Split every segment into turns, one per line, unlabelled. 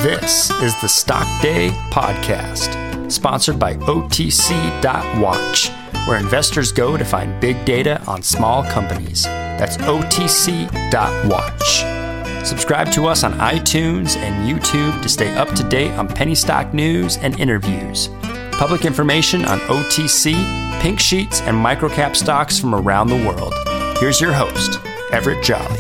This is the Stock Day Podcast, sponsored by OTC.Watch, where investors go to find big data on small companies. That's OTC.Watch. Subscribe to us on iTunes and YouTube to stay up to date on penny stock news and interviews. Public information on OTC, pink sheets, and microcap stocks from around the world. Here's your host, Everett Jolly.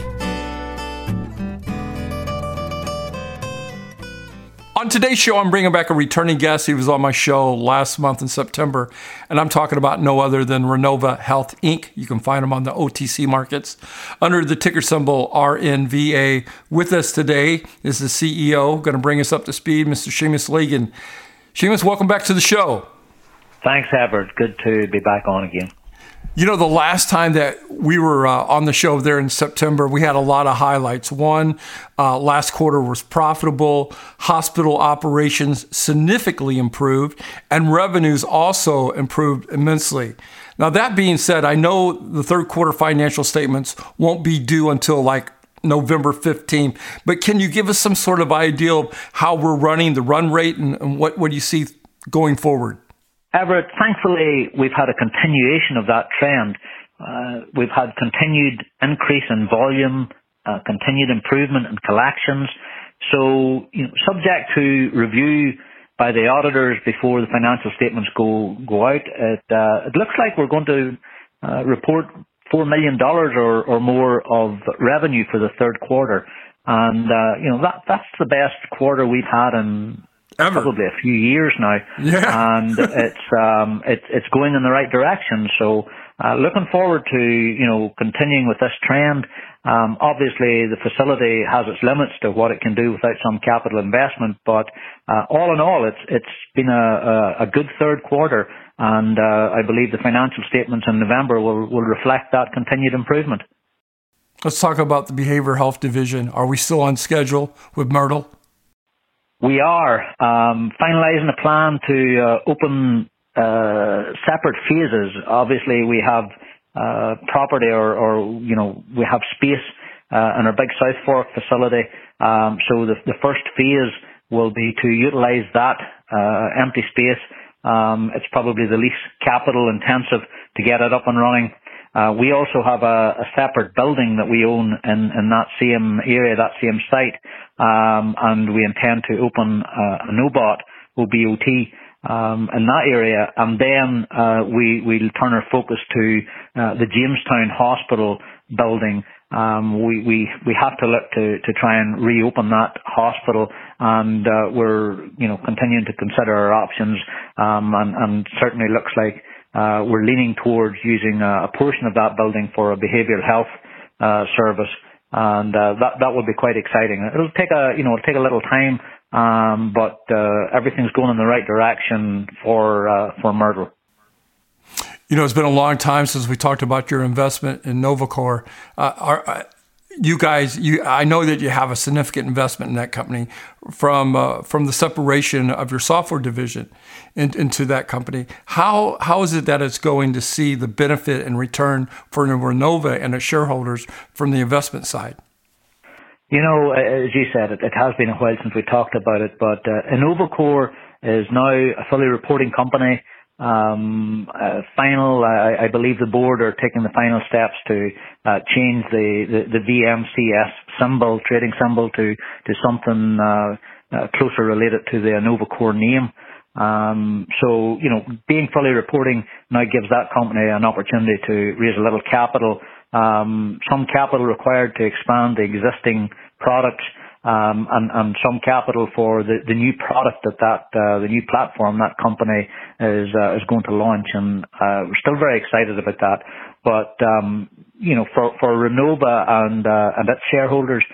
On today's show, I'm bringing back a returning guest. He was on my show last month in September, and I'm talking about no other than Renova Health, Inc. You can find them on the OTC markets under the ticker symbol RNVA. With us today is the CEO, going to bring us up to speed, Mr. Seamus Legan. Seamus, welcome back to the show.
Thanks, Everett. Good to be back on again.
You know, the last time that we were on the show there in September, we had a lot of highlights. One, last quarter was profitable, hospital operations significantly improved, and revenues also improved immensely. Now, that being said, I know the third quarter financial statements won't be due until like November 15th, but can you give us some sort of idea of how we're running, the run rate, and what do you see going forward?
Everett, thankfully, we've had a continuation of that trend. We've had continued increase in volume, continued improvement in collections. So, subject to review by the auditors before the financial statements go out, it looks like we're going to report $4 million or more of revenue for the third quarter. And, that's the best quarter we've had in
ever.
Probably a few years now.
Yeah.
And it's going in the right direction. So, looking forward to, continuing with this trend. Obviously the facility has its limits to what it can do without some capital investment, but, all in all, it's been a good third quarter. And, I believe the financial statements in November will reflect that continued improvement.
Let's talk about the behavioral health division. Are we still on schedule with Myrtle?
We are finalizing a plan to open separate phases. Obviously, we have property or we have space in our big South Fork facility. So the first phase will be to utilize that empty space. It's probably the least capital intensive to get it up and running. We also have a separate building that we own in that same area, that same site, and we intend to open an OBOT in that area, and then we'll turn our focus to the Jamestown Hospital building. We have to look to try and reopen that hospital, and we're continuing to consider our options, and certainly looks like we're leaning towards using a portion of that building for a behavioral health service, and that would be quite exciting. It'll take a little time, but everything's going in the right direction for Myrtle.
It's been a long time since we talked about your investment in Novacor. You guys, I know that you have a significant investment in that company from the separation of your software division into that company. How is it that it's going to see the benefit and return for Renova and its shareholders from the investment side?
As you said, it has been a while since we talked about it, but Novacor is now a fully reporting company. I believe the board are taking the final steps to change the VMCS symbol, trading symbol, to something closer related to the Novacor name. So, being fully reporting now gives that company an opportunity to raise a little capital, some capital required to expand the existing products, and some capital for the new product the new platform that company is going to launch, and we're still very excited about that. But for Renova and its shareholders,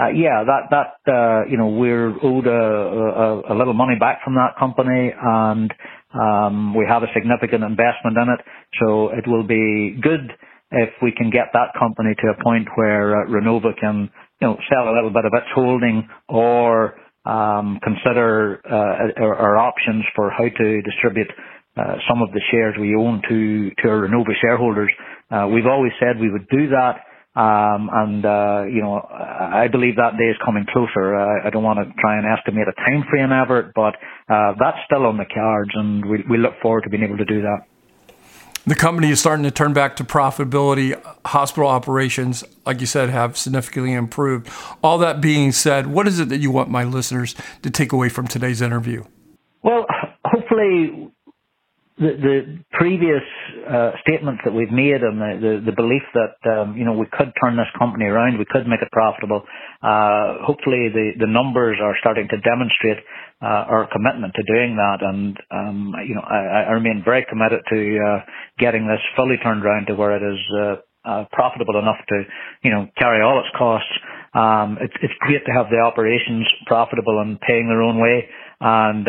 we're owed a little money back from that company, and we have a significant investment in it. So it will be good if we can get that company to a point where Renova can sell a little bit of its holding, or consider our options for how to distribute some of the shares we own to our Renova shareholders. We've always said we would do that I believe that day is coming closer. I don't want to try and estimate a time frame ever, but that's still on the cards, and we look forward to being able to do that.
The company is starting to turn back to profitability. Hospital operations, like you said, have significantly improved. All that being said, what is it that you want my listeners to take away from today's interview?
Well, hopefully the previous statements that we've made and the belief that we could turn this company around, we could make it profitable. Hopefully the numbers are starting to demonstrate our commitment to doing that, and I remain very committed to getting this fully turned around to where it is profitable enough to carry all its costs. It's great to have the operations profitable and paying their own way, and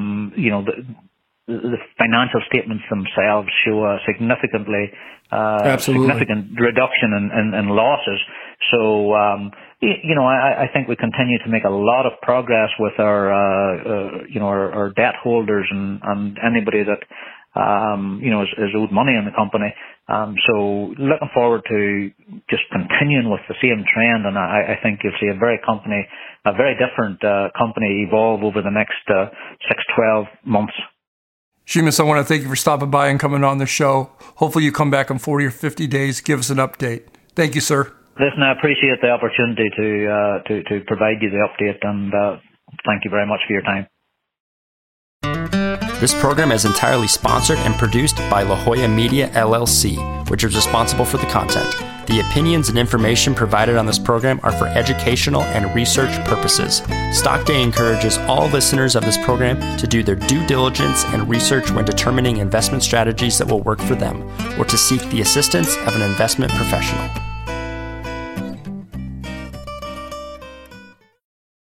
the financial statements themselves show a significant reduction in losses. So, I think we continue to make a lot of progress with our debt holders and anybody that, is owed money in the company. So looking forward to just continuing with the same trend. And I think you'll see a very different company evolve over the next 6-12 months.
Seamus, I want to thank you for stopping by and coming on the show. Hopefully you come back in 40 or 50 days, give us an update. Thank you, sir.
Listen, I appreciate the opportunity to provide you the update, and thank you very much for your time.
This program is entirely sponsored and produced by La Jolla Media, LLC, which is responsible for the content. The opinions and information provided on this program are for educational and research purposes. Stock Day encourages all listeners of this program to do their due diligence and research when determining investment strategies that will work for them, or to seek the assistance of an investment professional.